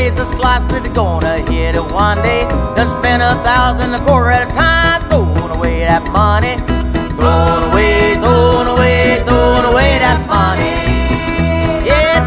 raise the slices, gonna hit it one day. Done spend 1,000 a quarter at a time, throwing away that money. Throwing away, throwing away, throwing away that money. Yeah.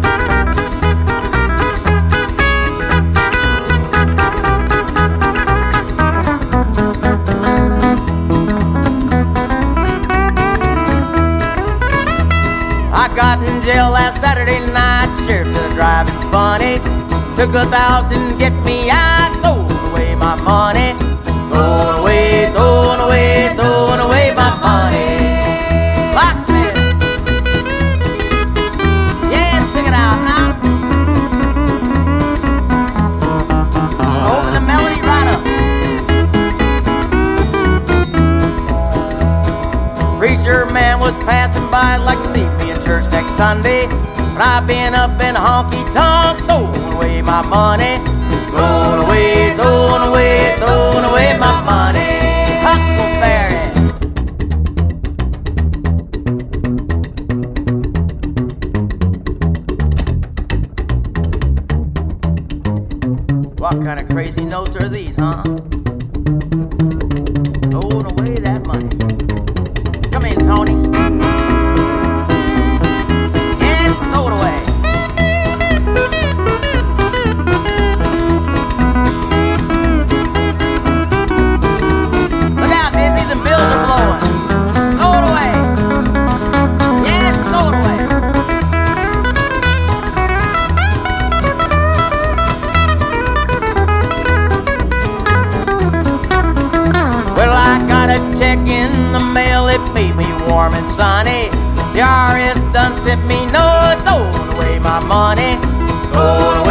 I got in jail last Saturday night, sheriff said I'm driving funny. Took 1,000, get me out, throwing away my money. Throwing away, throwing away, throwing away my money. Locksmith. Yeah, pick it out now. Open the melody right up. Preacher man was passing by, like to see me in church next Sunday. But I've been up in honky-tonk, throwing away my money. Throwing away, throwing away, throwing away my money. Huckleberry. What kind of crazy notes are these, huh? Throwing away that money. Come in, Tony. Yes, throw it away. Look out, Dizzy, the bills are blowing. Throw it away. Yes, throw it away. Well, I got a check in the mail, it made me warm and sunny. The IRS done sent me no, throwing away my money. Throwing